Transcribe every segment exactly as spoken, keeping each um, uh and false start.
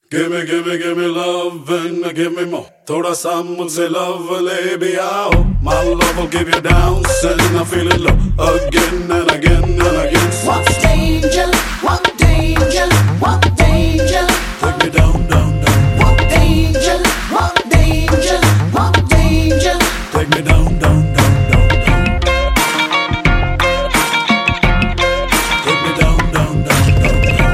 Give me, give me, give me love and give me more. थोड़ा सा मुझसे love ले भी आओ. My love will give you downs and I feel it low again and again and again. What danger, what danger, what danger. Take me down, down, down. What danger, what danger, what danger. Take me down, down, down, down, down. Take me down, down, down, down, down.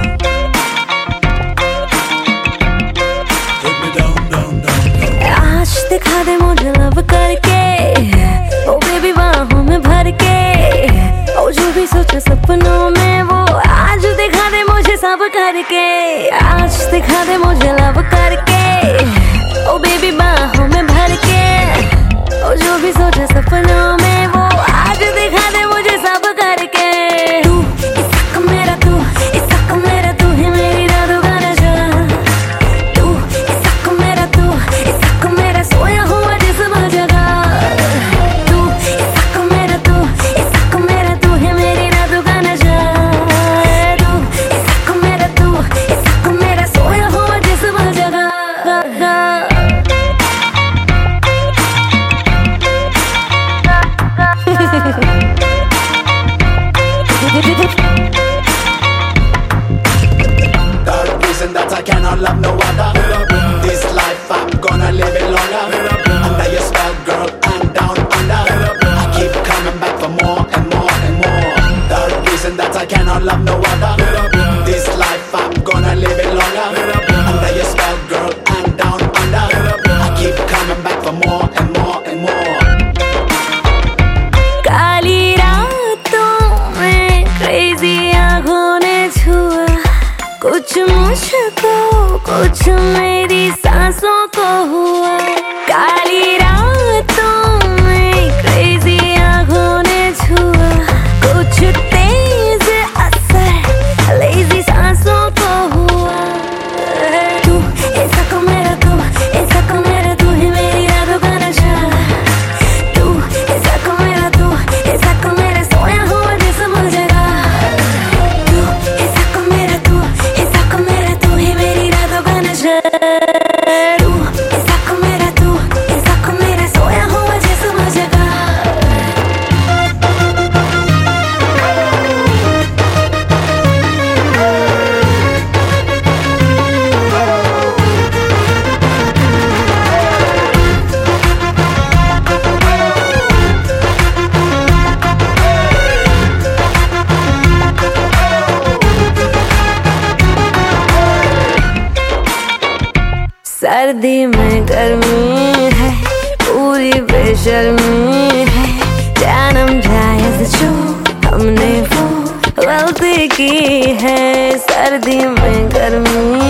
Take me down, down, down, down. आज दिखा दे मुझे love करके, ओ baby बाहों में भर के, ओ जो भी सोचा सपनों में वो आज दिखा दे मुझे सब करके, आज दिखा दे मुझे लव करके, ओ बेबी बाहों में भर के, ओ जो भी सोचा सपनों में वो आज दिखा दे मुझे सब करके। तू इसका मेरा तू इसका मेरा तू है मेरी रातों का नशा। तू इसका मेरा तू इसका मेरा सोया हुआ जिस्म जगा। तू इसका मेरा तू इसका मेरा तू है मेरी रातों का नशा। तू इसका मेरा तू इसका मेरा सोया हुआ जिस्म जगा। The reason that I cannot love no other. This life I'm gonna live it longer. Under your spell, girl, and down under. I keep coming back for more and more and more. The reason that I cannot love no other. This life I'm gonna live it longer. Under your spell, girl, and down under. I keep coming back for more and more and more. काली रातों में crazy आँखों ने छुआ, कुछ मुझको कुछ मेरी सांसों को हुआ। काली रातों में क्रेजी आँखों ने छुआ, कुछ तेज असर लेजी सांसों को हुआ। तू ऐसा को मेरा तू ऐसा को मेरा तू है मेरी रातों का नशा। तू ऐसा को मेरा तू ऐसा को मेरा सोया हुआ जिस्म जगा। तू ऐसा को मेरा तू ऐसा को मेरा तू है मेरी रातों का नशा। तू ऐसा को मेरा तू ऐसा को मेरा सोया हुआ जिस्म जगा। सर्दी में गर्मी है, पूरी बेशर्मी है, जानम जायज जो हमने वो गलती की है। सर्दी में गर्मी